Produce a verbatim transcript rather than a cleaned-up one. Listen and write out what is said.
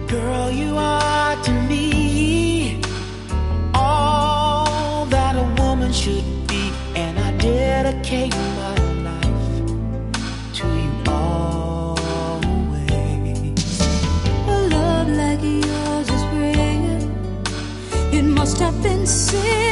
Girl, you are to me all that a woman should be, and I dedicate my life to you always. A love like yours is rare. It must have been said